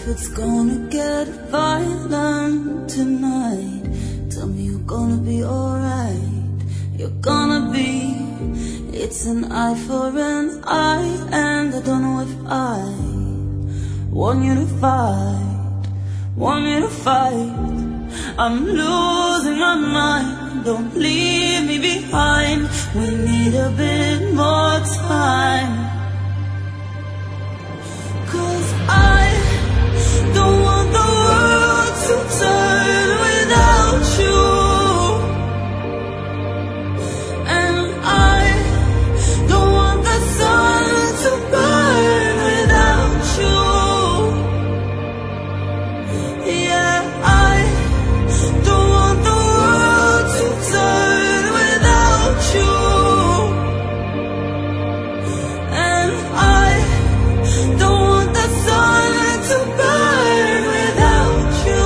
it's gonna get violent tonight, tell me you're gonna be alright. You're gonna be. It's an eye for an eye, and I don't know if I want you to fight, want you to fight. I'm losing my mind, don't leave me behind. We need a bit more time, 'cause I don't want the world to turn without you. And I don't want the sun to burn without you. Yeah, I don't want the world to turn without you. And I don't want the sun to burn without you.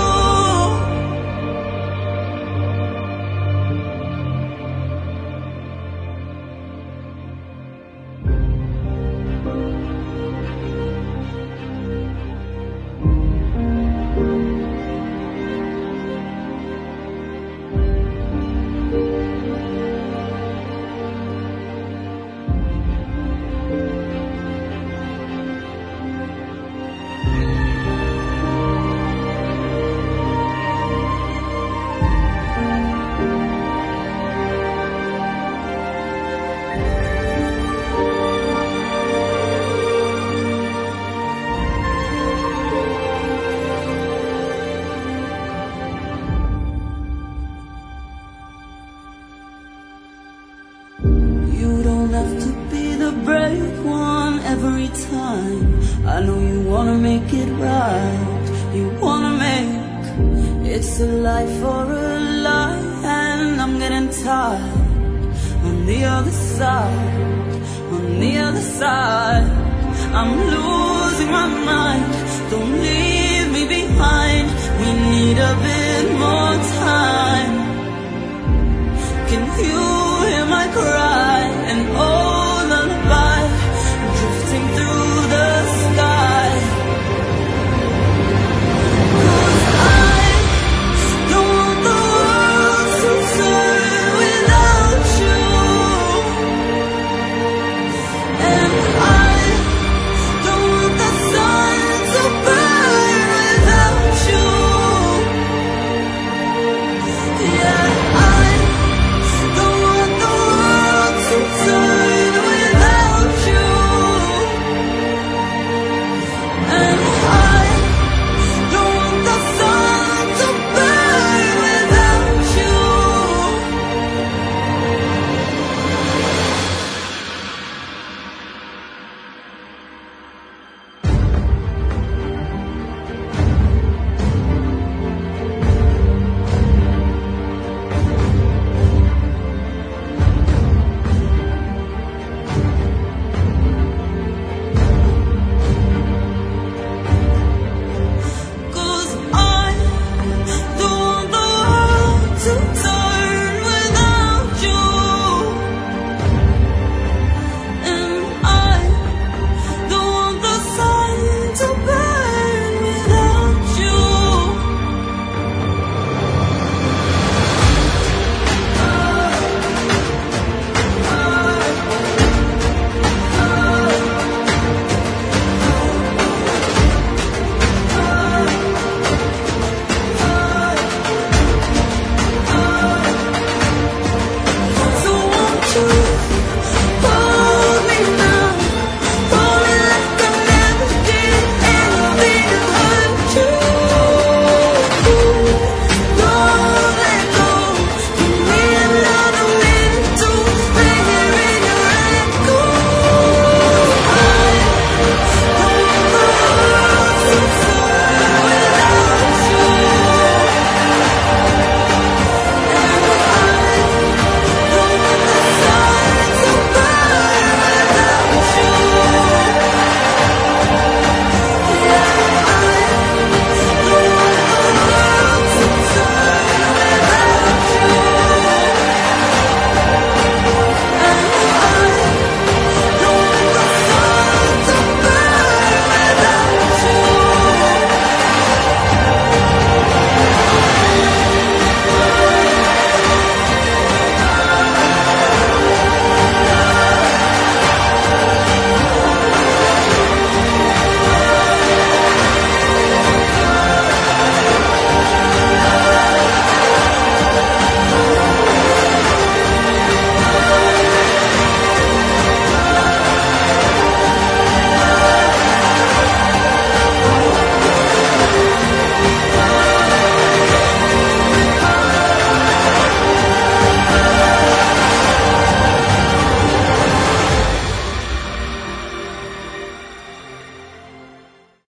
You don't have to be the brave one every time. I know you wanna make it right. You wanna make it's a life for a lie, and I'm getting tired. On the other side, on the other side, I'm losing my mind. Don't leave me behind. We need a bit more time. Can you